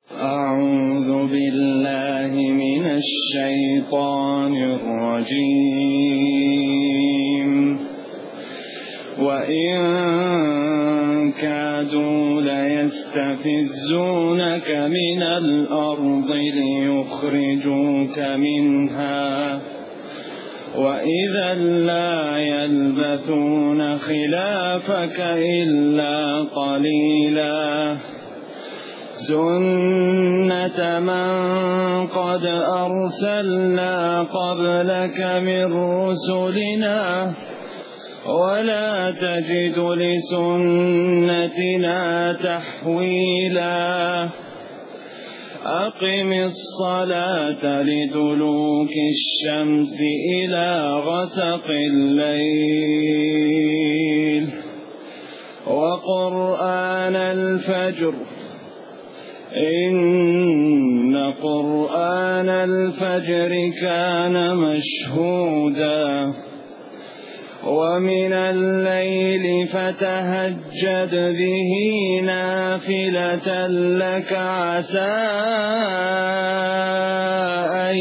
أعوذ بالله من الشيطان الرجيم. وإن كادوا ليستفزونك من الأرض ليخرجوك منها وإذا لا يلبثون خلافك إلا قليلا سنة من قد أرسلنا قبلك من رسلنا ولا تجد لسنتنا تحويلا أقم الصلاة لدلوك الشمس إلى غسق الليل وقرآن الفجر إن قرآن الفجر كان مشهودا ومن الليل فتهجد به نافلة لك عسى أن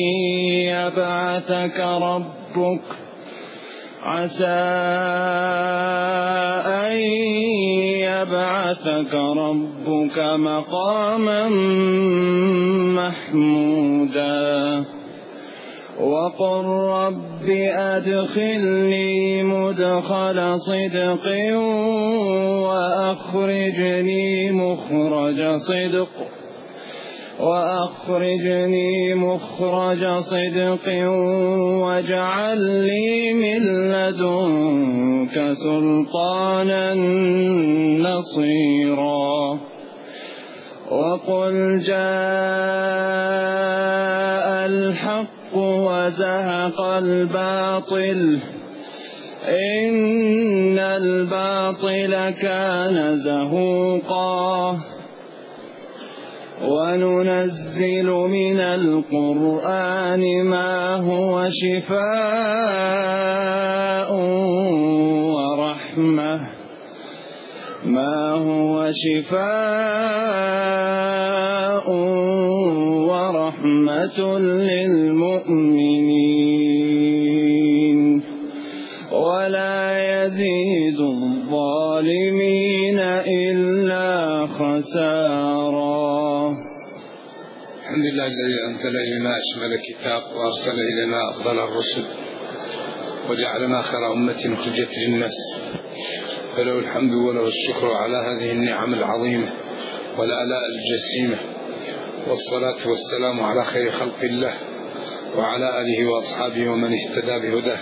يبعثك ربك مقاما محمودا وقل رب أدخلني مدخل صدق وأخرجني مخرج صدق واجعل لي من لدنك سلطانا نصيرا وقل جاء الحق وزهق الباطل إن الباطل كان زهوقا وننزل من القرآن ما هو شفاء ورحمة للمؤمنين ولا يزيد الظالمين إلا خسارا. الحمد لله الذي أنزل إلينا أشمل كتاب وأرسل إلينا أفضل الرسل وجعلنا خير أمة أخرجت للناس فله الحمد وله الشكر على هذه النعم العظيمة والآلاء الجسيمة والصلاة والسلام على خير خلق الله وعلى آله وأصحابه ومن اهتدى بهداه.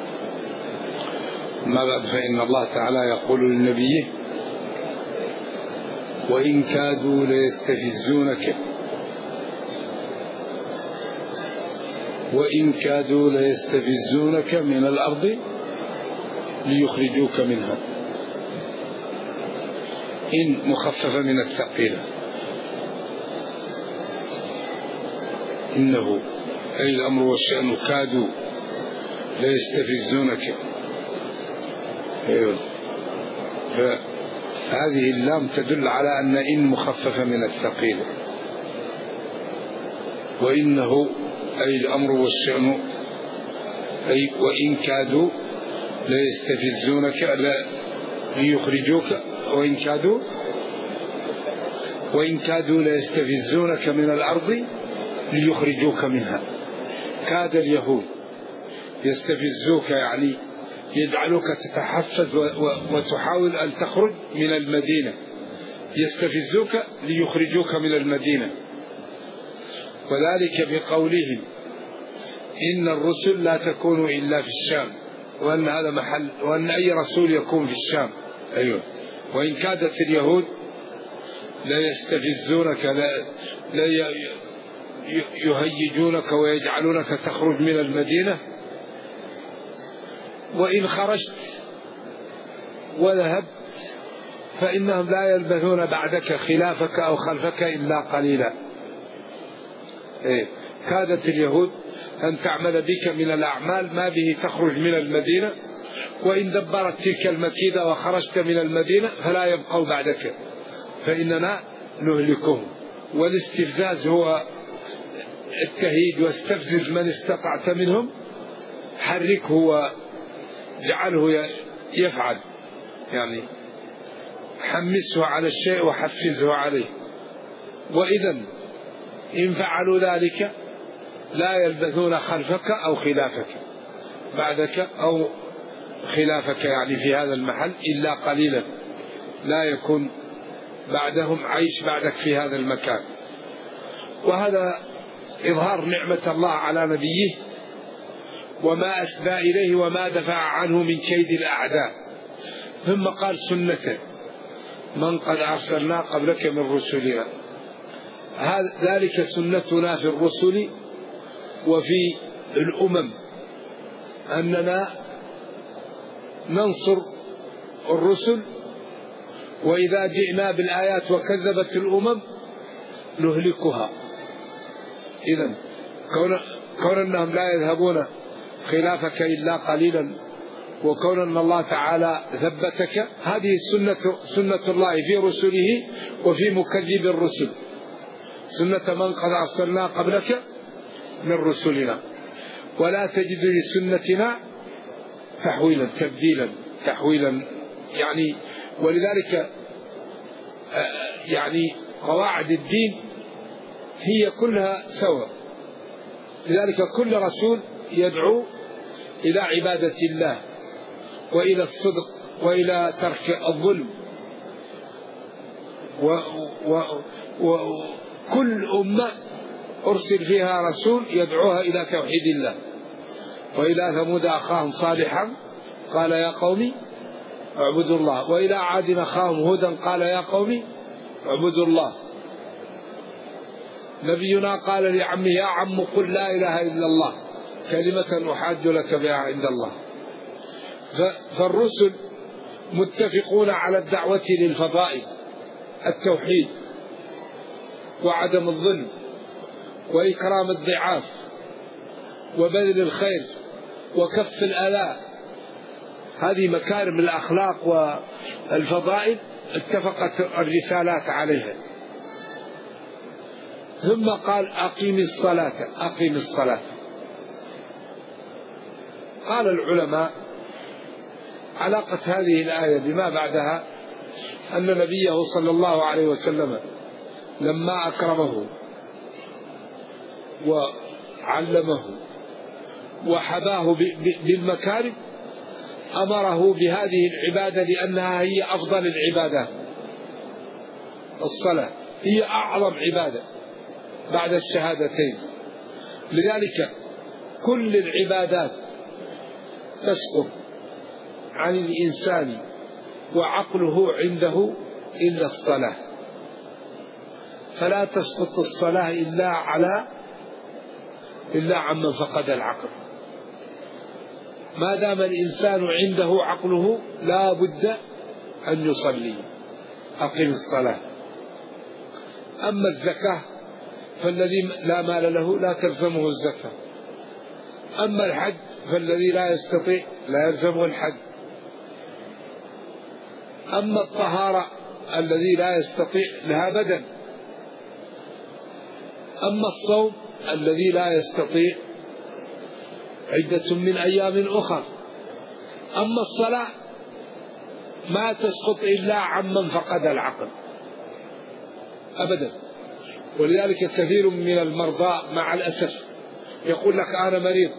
ما بعد فإن الله تعالى يقول للنبي وإن كادوا ليستفزونك من الأرض ليخرجوك منها. إن مخففة من الثقيلة إنه أي الأمر والشأن كادوا ليستفزونك فهذه اللام تدل على أن إن مخففة من الثقيلة وإنه أي الأمر والشأن أي وإن كادوا ليستفزونك ليخرجوك وإن كادوا ليستفزونك من الأرض ليخرجوك منها. كاد اليهود يستفزوك يعني يجعلوك تتحفز وتحاول أن تخرج من المدينة، يستفزوك ليخرجوك من المدينة، وذلك بقولهم إن الرسل لا تكون إلا في الشام وأن هذا محل وأن أي رسول يكون في الشام. أيوة. وإن كادت اليهود لا يستفزونك لا يهيجونك ويجعلونك تخرج من المدينة، وإن خرجت وذهبت فإنهم لا يلبثون بعدك خلافك أو خلفك إلا قليلا. كادت اليهود أن تعمل بك من الأعمال ما به تخرج من المدينة، وإن دبرت تلك المكيدة وخرجت من المدينة فلا يبقوا بعدك فإننا نهلكهم. والاستفزاز هو التهييد، واستفزز من استطعت منهم، حركه وجعله يفعل، يعني حمسه على الشيء وحفزه عليه. وإذا إن فعلوا ذلك لا يلبثون خلفك أو خلافك بعدك أو خلافك، يعني في هذا المحل إلا قليلا، لا يكون بعدهم عيش بعدك في هذا المكان. وهذا إظهار نعمة الله على نبيه وما أسدى إليه وما دفع عنه من كيد الأعداء. ثم قال سنة من قد أرسلنا قبلك من رسلنا، ذلك سنتنا في الرسل وفي الأمم، أننا ننصر الرسل، وإذا جئنا بالآيات وكذبت الأمم نهلكها. إذن كون أنهم لا يذهبون خلافك إلا قليلا، وكون أن الله تعالى ثبتك، هذه سنة الله في رسله وفي مكذب الرسل، سنة من قد أرسلنا قبلك من رسلنا، ولا تجد لسنتنا تحويلا تبديلا تحويلا، يعني ولذلك يعني قواعد الدين هي كلها سواء. لذلك كل رسول يدعو إلى عبادة الله وإلى الصدق وإلى ترك الظلم، وكل أمة أرسل فيها رسول يدعوها إلى توحيد الله. وإلى ثمود أخاهم صالحا قال يا قوم اعبدوا الله، وإلى عاد أخاهم هودا قال يا قوم اعبدوا الله. نبينا قال لعمه يا عم قل لا إله إلا الله كلمة أحاج لك بها عند الله. فالرسل متفقون على الدعوة للفضائل، التوحيد وعدم الظلم وإكرام الضعاف وبذل الخير وكف الآلاء، هذه مكارم الأخلاق والفضائل اتفقت الرسالات عليها. ثم قال أقيم الصلاة أقيم الصلاة. قال العلماء علاقة هذه الآية بما بعدها أن نبيه صلى الله عليه وسلم لما أكرمه وعلمه وحباه بالمكارم أمره بهذه العبادة لأنها هي أفضل العبادات. الصلاة هي أعظم عبادة بعد الشهادتين، لذلك كل العبادات تسقط عن الإنسان وعقله عنده إلا الصلاة، فلا تسقط الصلاة إلا عمن فقد العقل. ما دام الإنسان عنده عقله لا بد أن يصلي. أقم الصلاة. أما الزكاة فالذي لا مال له لا تلزمه الزكاة. أما الحج فالذي لا يستطيع لا يلزمه الحج. أما الطهارة الذي لا يستطيع لها بدن. أما الصوم الذي لا يستطيع عدة من أيام أخرى. أما الصلاة ما تسقط إلا عمن فقد العقل أبدا. ولذلك كثير من المرضى مع الأسف يقول لك أنا مريض.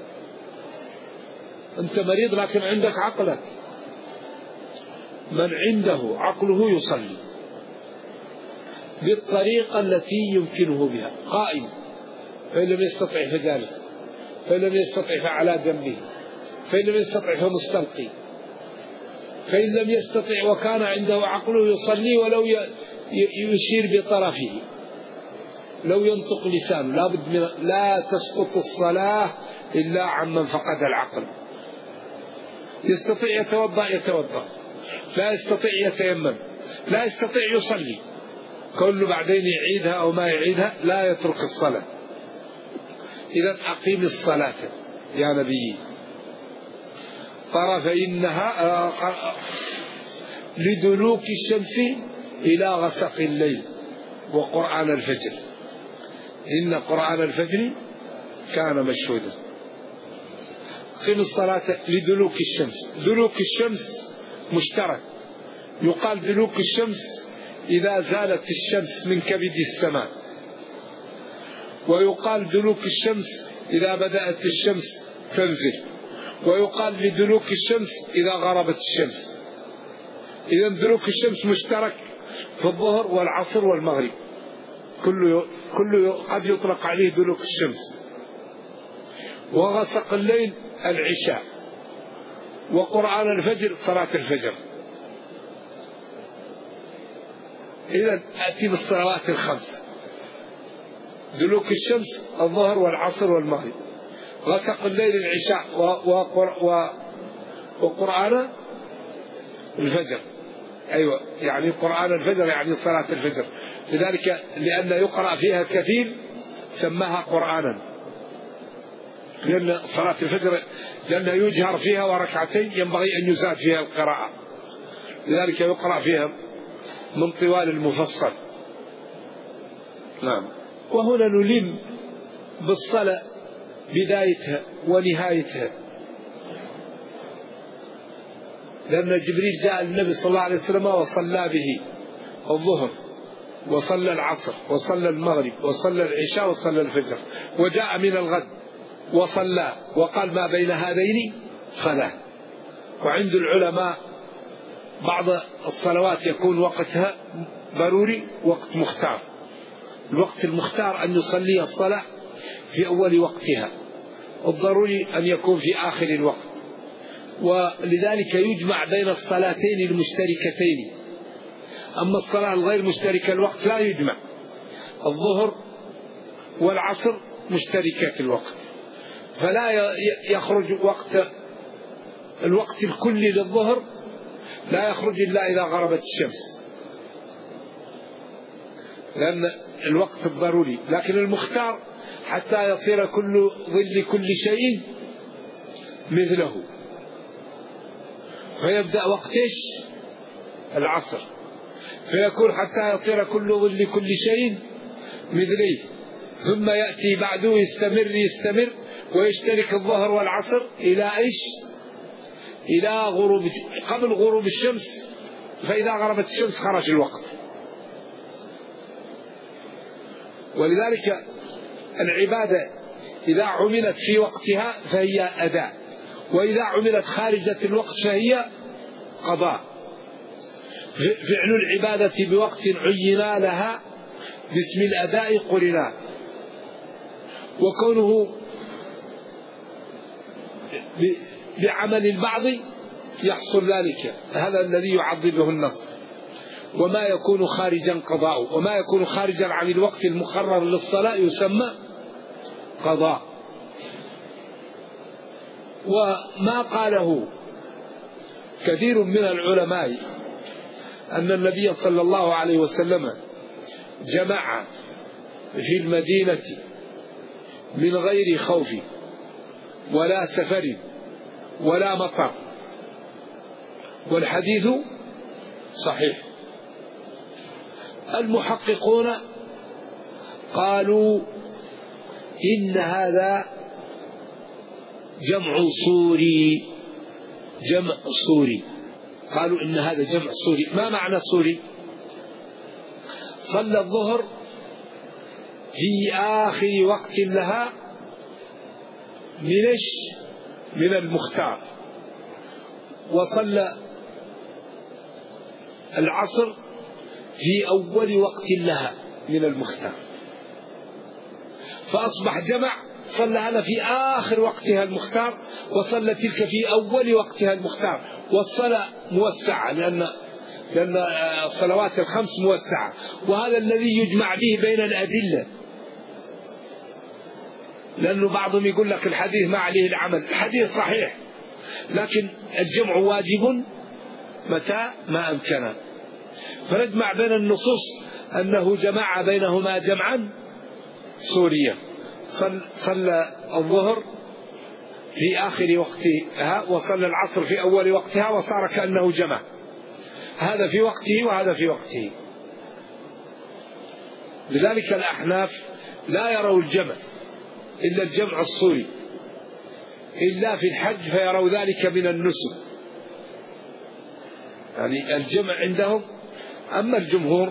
أنت مريض لكن عندك عقلك. من عنده عقله يصلي بالطريقة التي يمكنه بها، قائم، فإن لم يستطع فجالس، فإن لم يستطع فعلى جنبه، فإن لم يستطع فمستلقي، فإن لم يستطع وكان عنده عقله يصلي ولو يشير بطرفه، لو ينطق لسانه. لابد من لا تسقط الصلاة إلا عمن فقد العقل. يستطيع يتوضأ يتوضأ، لا يستطيع يتيمم، لا يستطيع يصلي، كل بعدين يعيدها أو ما يعيدها لا يترك الصلاة. إذا أقيم الصلاة يا نبي طرفي النهار لدلوك الشمس إلى غسق الليل وقرآن الفجر إن قرآن الفجر كان مشهودا. قم الصلاة لدلوك الشمس. دلوك الشمس مشترك، يقال دلوك الشمس إذا زالت الشمس من كبد السماء، ويقال دلوك الشمس إذا بدأت الشمس تنزل، ويقال لدلوك الشمس إذا غربت الشمس. إذن دلوك الشمس مشترك في الظهر والعصر والمغرب، كله قد يطلق عليه دلوك الشمس. وغسق الليل العشاء، وقرآن الفجر صلاة الفجر. إذن أتي بالصلوات الخمس: دلوك الشمس الظهر والعصر والمغرب، غسق الليل العشاء، وقرآن الفجر. أيوة، يعني قرآن الفجر يعني صلاة الفجر، لذلك لأن يقرأ فيها كثير سماها قرآنا، لأن صلاة الفجر لأن يجهر فيها وركعتين ينبغي أن يزاد فيها القراءة، لذلك يقرأ فيها من طوال المفصل. نعم. وهنا نلم بالصلاة بدايتها ونهايتها، لأن جبريل جاء النبي صلى الله عليه وسلم وصلى به الظهر، وصلى العصر، وصلى المغرب، وصلى العشاء، وصلى الفجر، وجاء من الغد وصلى، وقال ما بين هذين صلاة. وعند العلماء بعض الصلوات يكون وقتها ضروري، وقت مختار. الوقت المختار أن يصلي الصلاة في أول وقتها، الضروري أن يكون في آخر الوقت. ولذلك يجمع بين الصلاتين المشتركتين. أما الصلاة الغير مشتركة الوقت لا يجمع. الظهر والعصر مشتركات الوقت، فلا يخرج الوقت الكلي للظهر لا يخرج إلا إذا غربت الشمس، لأن الوقت الضروري. لكن المختار حتى يصير كل ظل كل شيء مثله، فيبدأ وقت العصر، فيكون حتى يصير كل ظل كل شيء مثله، ثم يأتي بعده يستمر ويشترك الظهر والعصر إلى إلى قبل غروب الشمس، فإذا غربت الشمس خرج الوقت. ولذلك العبادة إذا عملت في وقتها فهي أداء، وإذا عملت خارجة الوقت فهي قضاء. فعل العبادة بوقت عينا لها باسم الأداء قرنا، وكونه بعمل البعض يحصل ذلك، هذا الذي يعضده النص. وما يكون خارجا قضاء، وما يكون خارجا عن الوقت المقرر للصلاة يسمى قضاء. وما قاله كثير من العلماء أن النبي صلى الله عليه وسلم جمع في المدينة من غير خوف ولا سفر ولا مطر، والحديث صحيح. المحققون قالوا إن هذا جمع صوري، قالوا إن هذا جمع صوري. ما معنى صوري؟ صلى الظهر في آخر وقت لها من المختار، وصلى العصر في أول وقت لها من المختار، فأصبح جمع. صلى هذا في آخر وقتها المختار، وصلى تلك في أول وقتها المختار. والصلاة موسعة لأن الصلوات الخمس موسعة، وهذا الذي يجمع به بين الأدلة. لأنه بعضهم يقول لك الحديث ما عليه العمل، الحديث صحيح، لكن الجمع واجب متى ما أمكن. فنجمع بين النصوص أنه جمع بينهما جمعا سوريا، صلى الظهر في آخر وقتها، وصلى العصر في أول وقتها، وصار كأنه جمع، هذا في وقته وهذا في وقته. لذلك الأحناف لا يروا الجمع إلا الجمع الصوري إلا في الحج، فيروا ذلك من النسك، يعني الجمع عندهم. أما الجمهور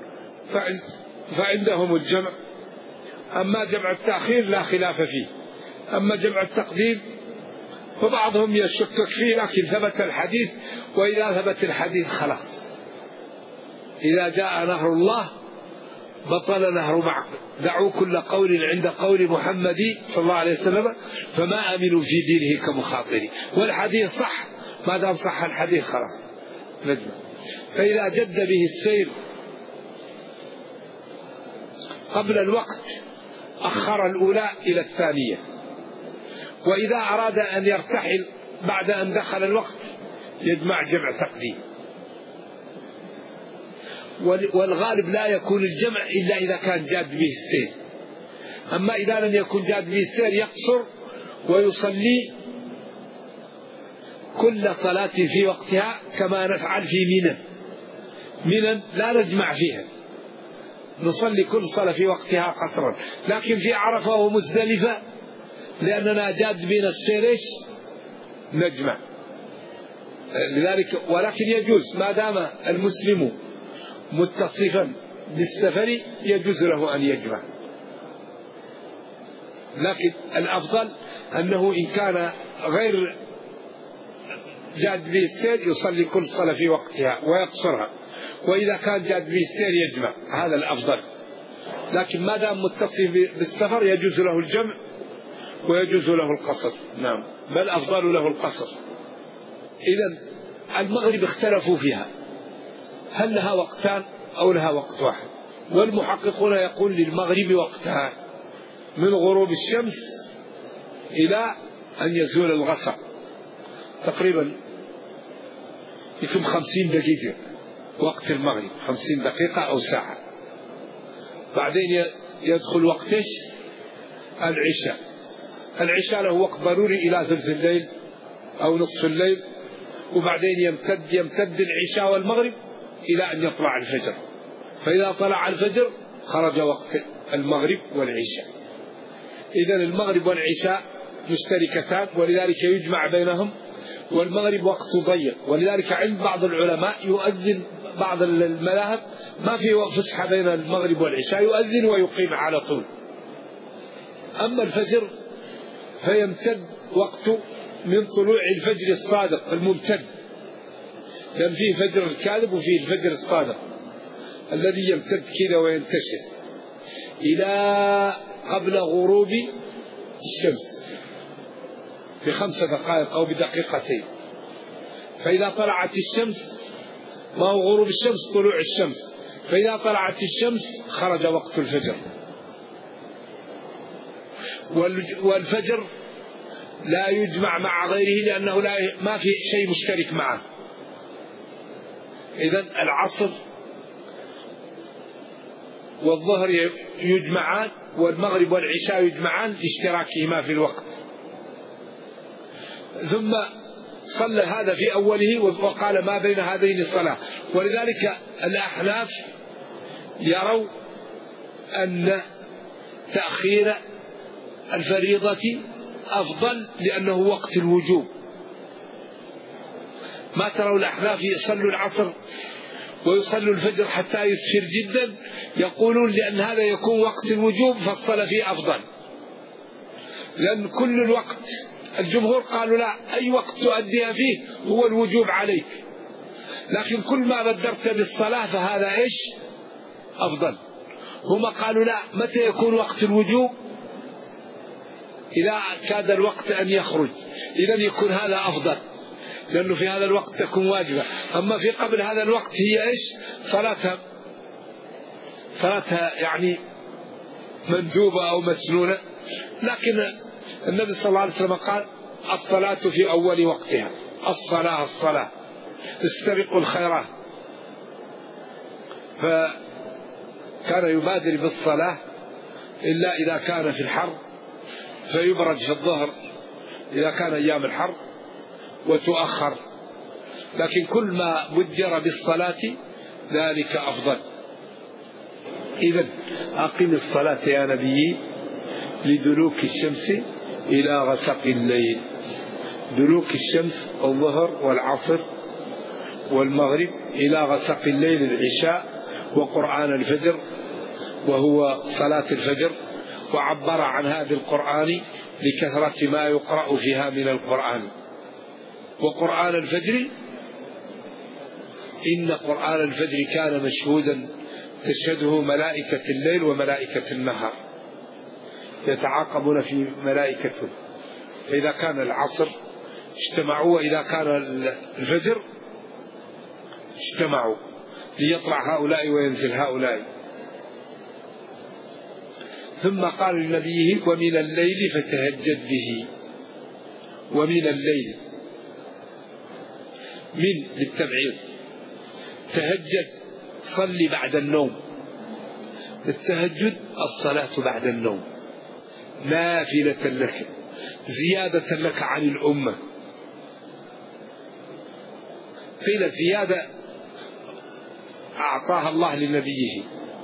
فعندهم الجمع. أما جمع التأخير لا خلاف فيه. أما جمع التقديم فبعضهم يشكك فيه، لكن ثبت الحديث، وإذا ثبت الحديث خلاص. إذا جاء نهر الله بطل نهر معقل، دعوا كل قول عند قول محمد صلى الله عليه وسلم، فما أمنوا في دينه كمخاطرين. والحديث صح، ما دام صح الحديث خلاص نجمع. فإذا جد به السير قبل الوقت أخر الأولى إلى الثانية، وإذا أراد أن يرتحل بعد أن دخل الوقت يجمع جمع تقديم. والغالب لا يكون الجمع إلا إذا كان جاد به السير. أما إذا لم يكن جاد به السير يقصر ويصلي كل صلاة في وقتها، كما نفعل في منى لا نجمع فيها، نصلي كل صلاة في وقتها قصرا. لكن في عرفة ومزدلفة لأننا جاد بنا السير نجمع. لذلك ولكن يجوز ما دام المسلم متصفا بالسفر يجوز له أن يجمع. لكن الأفضل أنه إن كان غير جاد به السير يصلي كل صلاة في وقتها ويقصرها، وإذا كان جاد به السير يجمع، هذا الأفضل. لكن ما دام متصف بالسفر يجوز له الجمع ويجوز له القصر. نعم، بل أفضل له القصر. إذن المغرب اختلفوا فيها، هل لها وقتان أو لها وقت واحد؟ والمحققون يقول للمغرب وقتان، من غروب الشمس إلى أن يزول الغسق، تقريبا يكون 50 دقيقة وقت المغرب، 50 دقيقة أو ساعة. بعدين يدخل وقت العشاء. العشاء له وقت ضروري إلى ثلث الليل أو نصف الليل، وبعدين يمتد العشاء والمغرب إلى أن يطلع الفجر. فإذا طلع الفجر خرج وقت المغرب والعشاء. إذن المغرب والعشاء مشتركتان، ولذلك يجمع بينهم. والمغرب وقت ضيق، ولذلك عند بعض العلماء يؤذن، بعض المذاهب ما في فسحة بين المغرب والعشاء، يؤذن ويقيم على طول. أما الفجر فيمتد وقته من طلوع الفجر الصادق الممتد، لأن فيه فجر الكاذب وفيه الفجر الصادق الذي يمتد كذا وينتشر إلى قبل غروب الشمس ب5 دقائق أو بدقيقتين. فإذا طلعت الشمس، ما هو غروب الشمس؟ طلوع الشمس. فإذا طلعت الشمس خرج وقت الفجر. والفجر لا يجمع مع غيره لأنه ما في شيء مشترك معه. إذن العصر والظهر يجمعان، والمغرب والعشاء يجمعان لاشتراكهما في الوقت. ثم صلى هذا في أوله وقال ما بين هذين الصلاة. ولذلك الأحناف يروا أن تأخير الفريضة أفضل لأنه وقت الوجوب. ما تروا الأحناف يصلوا العصر ويصلوا الفجر حتى يسفر جدا، يقولون لأن هذا يكون وقت الوجوب فالصلاة فيه أفضل، لأن كل الوقت. الجمهور قالوا لا، أي وقت تؤديها فيه هو الوجوب عليك، لكن كل ما بدرت بالصلاة فهذا أفضل. هم قالوا لا، متى يكون وقت الوجوب؟ إذا كاد الوقت أن يخرج، إذن يكون هذا أفضل، لأنه في هذا الوقت تكون واجبة. أما في قبل هذا الوقت هي صلاتها يعني مندوبة أو مسنونة. لكن النبي صلى الله عليه وسلم قال الصلاة في أول وقتها، الصلاة استبقوا الخيرات. فكان يبادر بالصلاة إلا إذا كان في الحر، فيبرج في الظهر إذا كان أيام الحر وتؤخر، لكن كل ما بدر بالصلاة ذلك أفضل. إذن أقم الصلاة يا نبي لدلوك الشمس إلى غسق الليل. دلوك الشمس الظهر والعصر والمغرب، إلى غسق الليل العشاء وقرآن الفجر وهو صلاة الفجر. وعبر عن هذا القرآن لكثرة ما يقرأ فيها من القرآن. وقرآن الفجر، إن قرآن الفجر كان مشهودا تشهده ملائكة الليل وملائكة النهار، يتعاقبون في ملائكته، فإذا كان العصر اجتمعوا وإذا كان الفجر اجتمعوا ليطلع هؤلاء وينزل هؤلاء. ثم قال لنبيه ومن الليل فتهجد به. ومن الليل من للتبعيض، تهجد صلي بعد النوم. التهجد الصلاة بعد النوم نافلة لك زيادة لك عن الأمة. قيل زيادة أعطاها الله لنبيه،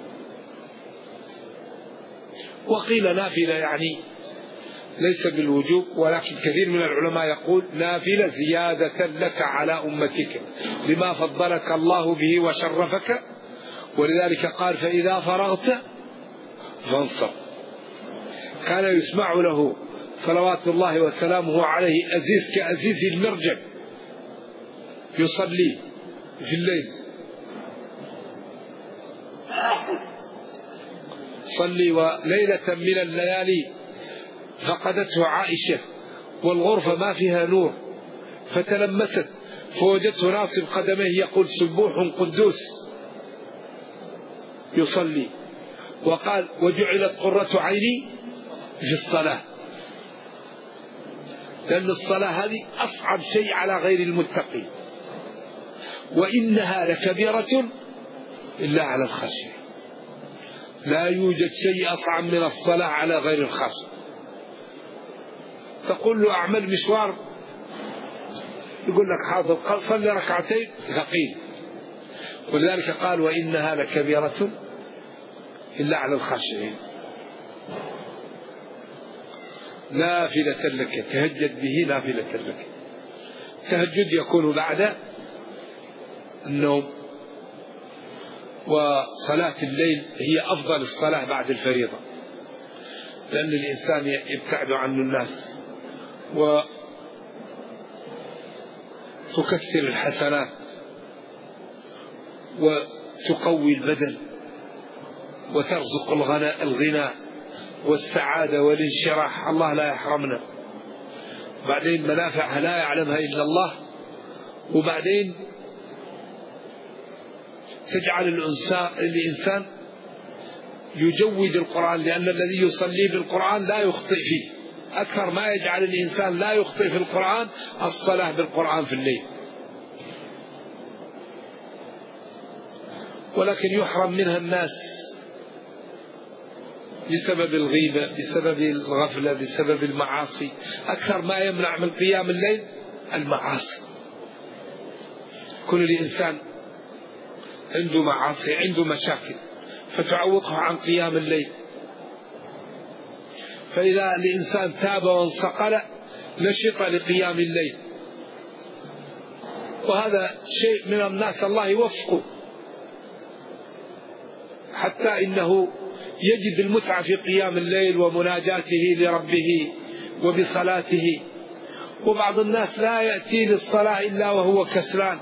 وقيل نافلة يعني ليس بالوجوب، ولكن كثير من العلماء يقول نافلة زيادة لك على أمتك لما فضلك الله به وشرفك. ولذلك قال فإذا فرغت فانصب. كان يسمع له صلوات الله وسلامه عليه أزيز كأزيز المرجل يصلي في الليل. صلي وليلة من الليالي فقدته عائشة والغرفة ما فيها نور، فتلمست فوجدته ناصب قدميه يقول سبوح قدوس يصلي. وقال وجعلت قرة عيني في الصلاة، لأن الصلاة هذه أصعب شيء على غير المتقين، وإنها لكبيرة إلا على الخاشع. لا يوجد شيء أصعب من الصلاة على غير الخاشع. تقول له أعمل مشوار يقول لك حاضر صلي ركعتين ثقيل. ولذلك قال وإنها لكبيرة إلا على الخاشعين. نافلة لك تهجد به نافلة لك. التهجد يكون بعد النوم، وصلاة الليل هي أفضل الصلاة بعد الفريضة، لأن الإنسان يبتعد عنه الناس وتكثر الحسنات وتقوي البدن وترزق الغنى والسعادة والانشراح. الله لا يحرمنا. بعدين منافعها لا يعلمها إلا الله. وبعدين تجعل الإنسان يجود القرآن، لأن الذي يصلي بالقرآن لا يخطئ فيه. أكثر ما يجعل الإنسان لا يخطئ في القرآن الصلاة بالقرآن في الليل، ولكن يحرم منها الناس بسبب الغيبة، بسبب الغفلة، بسبب المعاصي. أكثر ما يمنع من قيام الليل المعاصي. كل الإنسان عنده معاصي، عنده مشاكل، فتعوقه عن قيام الليل. فإذا الإنسان تاب وانصقل نشط لقيام الليل. وهذا شيء من الناس الله يوفقه، حتى إنه يجد المتعة في قيام الليل ومناجاته لربه وبصلاته. وبعض الناس لا يأتي للصلاة إلا وهو كسلان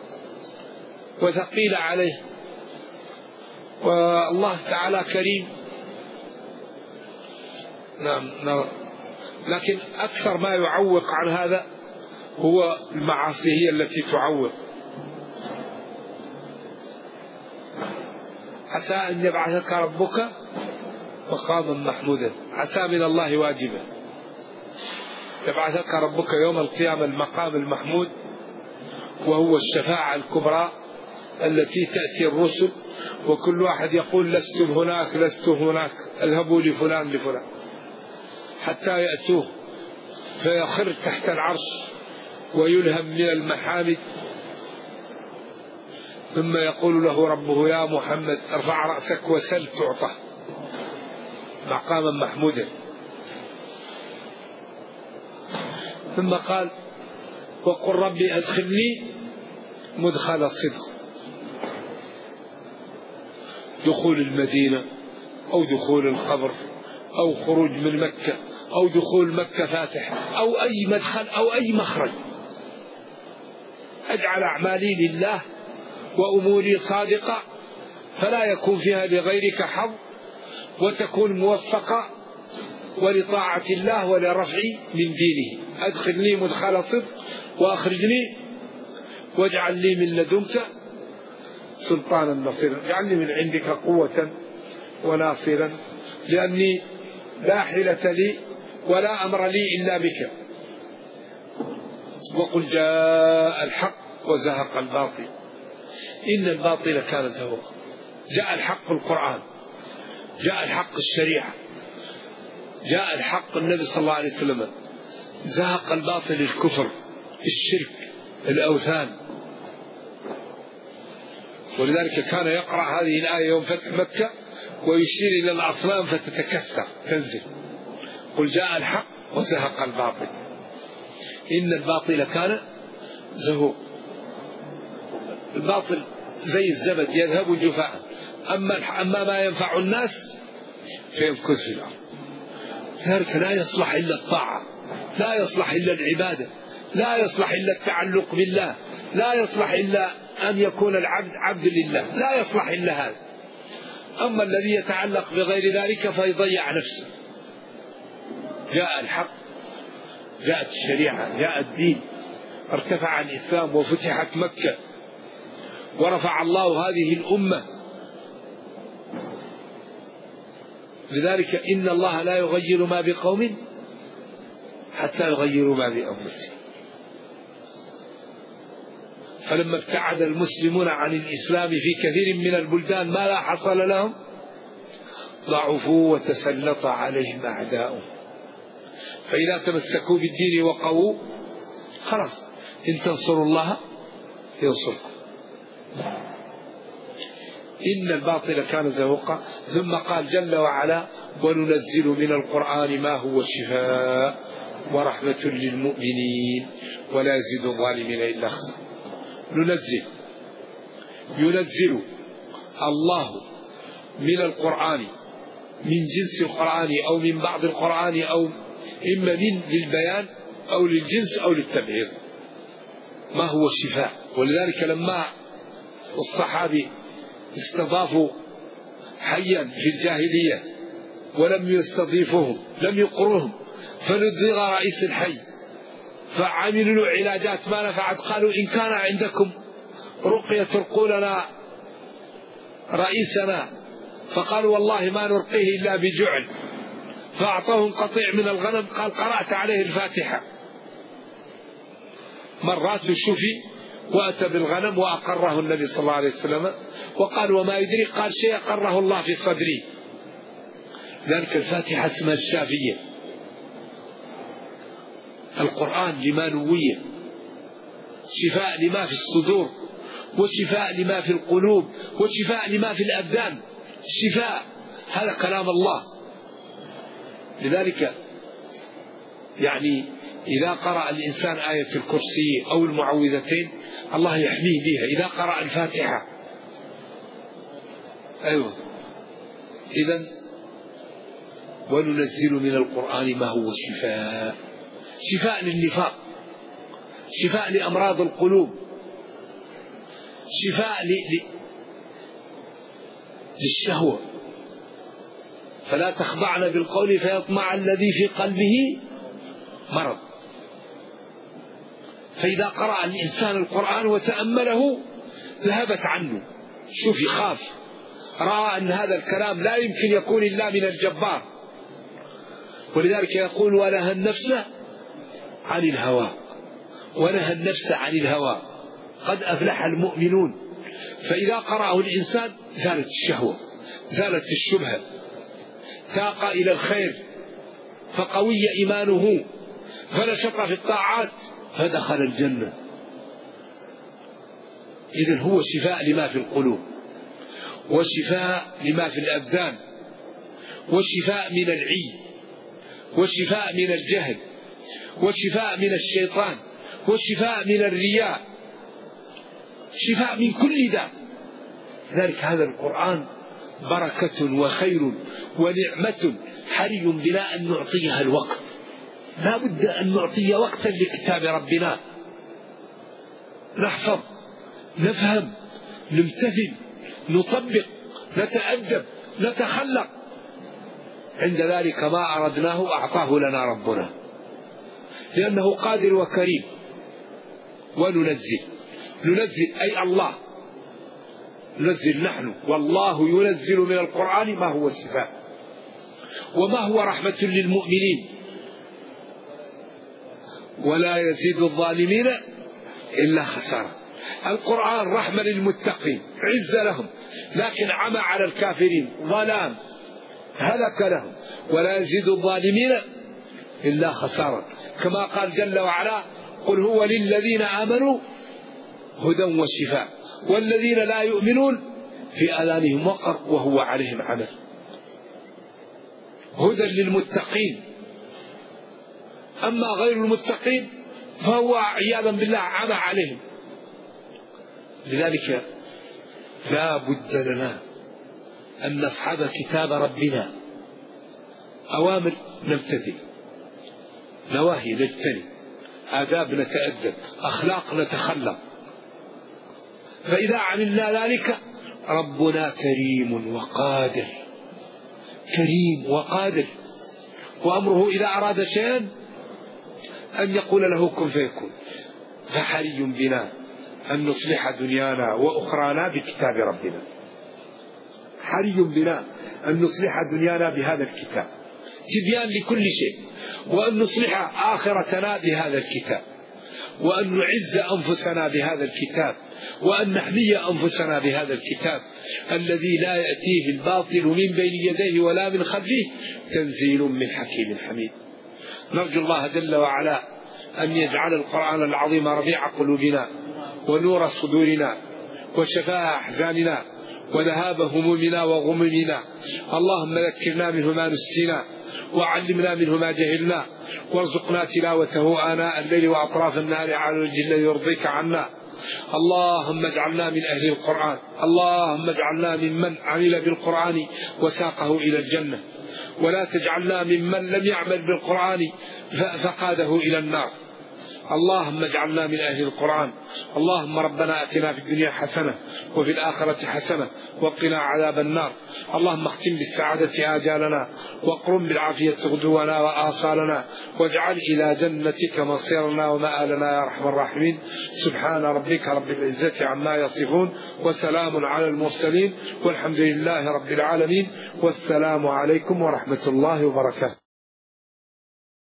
وثقيل عليه، والله تعالى كريم. نعم. لكن أكثر ما يعوق عن هذا هو المعاصي، هي التي تعوق. عسى أن يبعثك ربك مقاما محمودا. عسى من الله واجبة. يبعثك ربك يوم القيامة المقام المحمود، وهو الشفاعة الكبرى التي تأتي الرسل وكل واحد يقول لست هناك لست هناك، اذهبوا لفلان لفلان، حتى يأتوه فيخر تحت العرش ويلهم من المحامد. ثم يقول له ربه يا محمد ارفع رأسك وسل تعطى مقاما محمودا. ثم قال وقل ربي أدخلني مدخل صدق، دخول المدينة أو دخول القبر أو خروج من مكة أو دخول مكة فاتح أو أي مدخل أو أي مخرج، أجعل أعمالي لله وأموري صادقة فلا يكون فيها لغيرك حظ، وتكون موفقة ولطاعة الله ولرفع من دينه. أدخلني مدخل صدق وأخرجني واجعل لي من لدنك سلطانا نصيرا، اجعلني من عندك قوة وناصرا لأني لا حيلة لي ولا أمر لي إلا بك. وقل جاء الحق وزهق الباطل إن الباطل كان زهوقا. جاء الحق القرآن، جاء الحق الشريعة، جاء الحق النبي صلى الله عليه وسلم، زهق الباطل الكفر الشرك الأوثان. ولذلك كان يقرأ هذه الآية يوم فتح مكة ويشير إلى الأصنام فتتكسر تنزل. قل جاء الحق وزهق الباطل إن الباطل كان زهوق. الباطل زي الزبد يذهب جفاء، أما ما ينفع الناس فيمكث في الأرض. ذلك لا يصلح إلا الطاعة، لا يصلح إلا العبادة، لا يصلح إلا التعلق بالله، لا يصلح إلا أن يكون العبد عبد لله، لا يصلح إلا هذا. أما الذي يتعلق بغير ذلك فيضيع نفسه. جاء الحق، جاءت الشريعة، جاء الدين، ارتفع الإسلام وفتحت مكة ورفع الله هذه الأمة. لذلك إن الله لا يغير ما بقوم حتى يغيروا ما بأنفسهم. فلما ابتعد المسلمون عن الإسلام في كثير من البلدان ما لا حصل لهم ضعفوا وتسلط عليهم أعداؤهم. فإذا تمسكوا بالدين وقووا خلاص إن تنصروا الله ينصركم. إن الباطل كان زهوقا. ثم قال جل وعلا وننزل من القرآن ما هو شفاء ورحمة للمؤمنين ولا يزيد الظالمين إلا خسارا. ينزل الله من القرآن من جنس القرآن أو من بعض القرآن أو إما من للبيان أو للجنس أو للتبعيض ما هو شفاء. ولذلك لما الصحابي استضافوا حيا في الجاهلية ولم يستضيفوهم لم يقروهم فنزغ رئيس الحي فعملوا له علاجات ما نفعت. قالوا إن كان عندكم رقية ترقوا لنا رئيسنا، فقالوا والله ما نرقيه إلا بجعل. فأعطاهم قطيع من الغنم قال قرأت عليه الفاتحة مرات الشفي وأتى بالغنم وأقره النبي صلى الله عليه وسلم. وقال وما يدري قال شيء أقره الله في صدري. ذلك الفاتحة اسمها الشافية. القرآن لما نوية شفاء لما في الصدور وشفاء لما في القلوب وشفاء لما في الأبدان. شفاء هذا كلام الله. لذلك يعني إذا قرأ الإنسان آية الكرسي أو المعوذتين الله يحميه بها إذا قرأ الفاتحة. أيوة. إذن وننزل من القرآن ما هو شفاء. شفاء للنفاق، شفاء لأمراض القلوب، شفاء للشهوة. فلا تخضعن بالقول فيطمع الذي في قلبه مرض. فإذا قرأ الإنسان القرآن وتأمله ذهبت عنه. شوف يخاف، رأى أن هذا الكلام لا يمكن يكون إلا من الجبار. ولذلك يقول ونهى النفس عن الهوى، ونهى النفس عن الهوى قد أفلح المؤمنون. فإذا قرأه الإنسان زالت الشهوة، زالت الشبهة، تاق إلى الخير، فقوي إيمانه، فنشط في الطاعات، فدخل الجنة. إذن هو شفاء لما في القلوب، وشفاء لما في الأبدان، والشفاء من العي، والشفاء من الجهل، والشفاء من الشيطان، والشفاء من الرياء، شفاء من كل داء. لذلك هذا القرآن بركة وخير ونعمة حري بنا أن نعطيها الوقت. لا بد أن نعطي وقتا لكتاب ربنا، نحفظ، نفهم، نمتثل، نطبق، نتأدب، نتخلق. عند ذلك ما أردناه أعطاه لنا ربنا، لأنه قادر وكريم. وننزل أي الله ننزل نحن، والله ينزل من القرآن ما هو شفاء وما هو رحمة للمؤمنين ولا يزيد الظالمين إلا خسارة. القرآن رحمة للمتقين، عز لهم، لكن عمى على الكافرين، ظلام، هلك لهم. ولا يزيد الظالمين إلا خسارة، كما قال جل وعلا: قل هو للذين آمنوا هدى وشفاء والذين لا يؤمنون في آذانهم وقر وهو عليهم عمى. هدى للمتقين، أما غير المتقين فهو عياذا بالله عمى عليهم. لذلك لا بد لنا أن نصحب كتاب ربنا، أوامر نمتثل، نواهي نجتنب، آداب نتأدب، أخلاق نتخلق. فإذا عملنا ذلك ربنا كريم وقادر، كريم وقادر، وأمره إذا أراد شيئا أن يقول له كن فيكون. فحري بنا أن نصلح دنيانا وأخرانا بكتاب ربنا، حري بنا أن نصلح دنيانا بهذا الكتاب تبيان لكل شيء، وأن نصلح آخرتنا بهذا الكتاب، وأن نعز أنفسنا بهذا الكتاب، وأن نحمي أنفسنا بهذا الكتاب الذي لا يأتيه الباطل من بين يديه ولا من خلفه، تنزيل من حكيم حميد. نرجو الله جل وعلا أن يجعل القرآن العظيم ربيع قلوبنا ونور صدورنا وشفاء أحزاننا وذهاب همومنا وغمومنا. اللهم ذكرنا منه ما نسينا، وعلمنا منه ما جهلنا، وارزقنا تلاوته آناء الليل وأطراف النهار على الوجه الذي يرضيك عنا. اللهم اجعلنا من أهل القرآن، اللهم اجعلنا ممن عمل بالقرآن وساقه إلى الجنة، ولا تجعلنا ممن لم يعمل بالقرآن فقاده إلى النار. اللهم اجعلنا من أهل القرآن. اللهم ربنا أتنا في الدنيا حسنة وفي الآخرة حسنة وقنا عذاب النار. اللهم اختم بالسعادة آجالنا، واقرم بالعافية غدونا وآصالنا، واجعل إلى جنتك مصيرنا ومآلنا يا أرحم الراحمين. سبحان ربك رب العزة عما يصفون، وسلام على المرسلين، والحمد لله رب العالمين، والسلام عليكم ورحمة الله وبركاته.